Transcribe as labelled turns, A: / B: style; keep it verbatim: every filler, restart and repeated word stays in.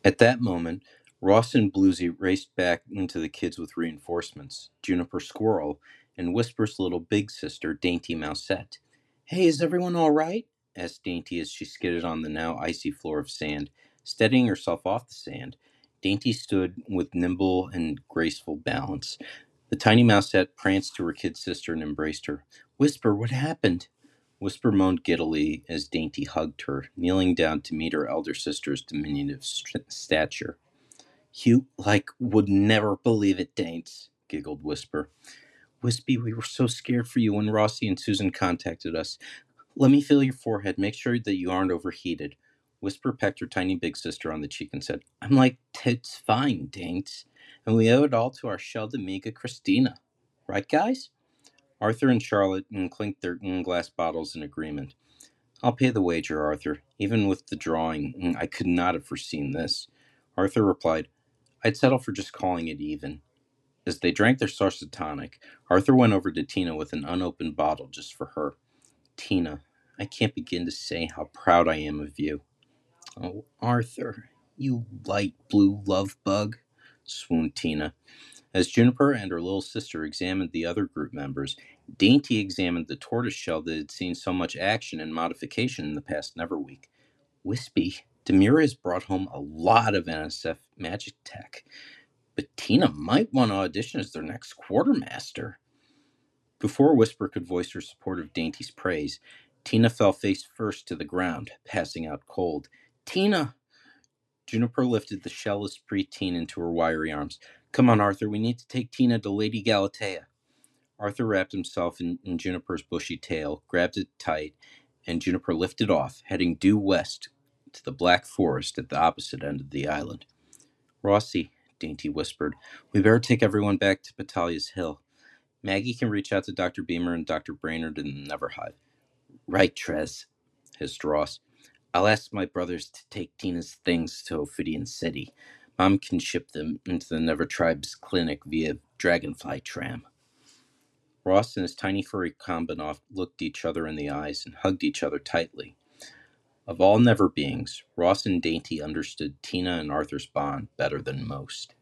A: At that moment, Ross and Bluesy raced back into the kids with reinforcements, Juniper Squirrel, and Whisper's little big sister, Dainty Mousette. "Hey, is everyone all right?" asked Dainty as she skidded on the now icy floor of sand. Steadying herself off the sand, Dainty stood with nimble and graceful balance. The tiny Mousette pranced to her kid sister and embraced her. "Whisper, what happened?" Whisper moaned giddily as Dainty hugged her, kneeling down to meet her elder sister's diminutive st- stature. "You, like, would never believe it, Daints," giggled Whisper. "Wispy, we were so scared for you when Rossi and Susan contacted us. Let me feel your forehead. Make sure that you aren't overheated." Whisper pecked her tiny big sister on the cheek and said, "I'm like tits fine, Daints. And we owe it all to our Sheldon Mega Christina. Right, guys?" Arthur and Charlotte clinked their glass bottles in agreement. "I'll pay the wager, Arthur. Even with the drawing, I could not have foreseen this." Arthur replied, "I'd settle for just calling it even." As they drank their sauce tonic, Arthur went over to Tina with an unopened bottle just for her. "Tina, I can't begin to say how proud I am of you." "Oh, Arthur, you light blue love bug," swooned Tina. As Juniper and her little sister examined the other group members, Dainty examined the tortoise shell that had seen so much action and modification in the past Neverweek. "Wispy, Demira has brought home a lot of N S F magic tech, but Tina might want to audition as their next quartermaster." Before Whisper could voice her support of Dainty's praise, Tina fell face first to the ground, passing out cold. "Tina!" Juniper lifted the shellless preteen into her wiry arms. "Come on, Arthur, we need to take Tina to Lady Galatea." Arthur wrapped himself in, in Juniper's bushy tail, grabbed it tight, and Juniper lifted off, heading due west to the Black Forest at the opposite end of the island. "Rossi," Dainty whispered, "we better take everyone back to Batalia's Hill. Maggie can reach out to Doctor Beamer and Doctor Brainerd in the Neverhive." "Right, Trez," hissed Ross. "I'll ask my brothers to take Tina's things to Ophidian City. Mom can ship them into the Never Tribe's clinic via Dragonfly tram." Ross and his tiny furry combinoff looked each other in the eyes and hugged each other tightly. Of all Never beings, Ross and Dainty understood Tina and Arthur's bond better than most.